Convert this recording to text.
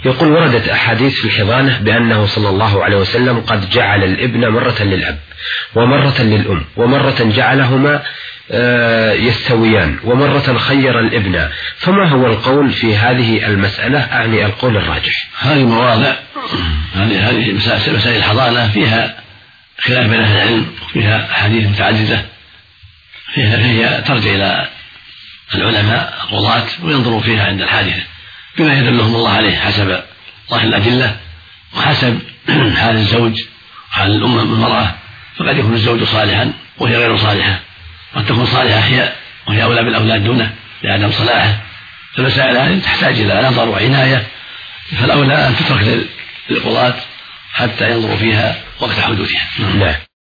يقول: وردت أحاديث في الحضانة بأنه صلى الله عليه وسلم قد جعل الابن مرة للأب ومرة للأم ومرة جعلهما يستويان ومرة خير الابن، فما هو القول في هذه المسألة؟ أعني القول الراجح. هذه مواضع، هذه مسائل الحضانة فيها خلاف بين أهل العلم، فيها أحاديث متعددة، هي ترجع إلى العلماء القضاة وينظروا فيها عند الحادثة بما يدلهم الله عليه حسب ظاهر الأدلة وحسب حال الزوج وحال الأم المرأة. فقد يكون الزوج صالحا وهي غير صالحة، قد تكون صالحة وهي أولى بالأولاد دونه لعدم صلاحه. فالمسائل هذه تحتاج إلى نظر وعناية، فالأولى أن تترك للقضاة حتى ينظروا فيها وقت حدوثها.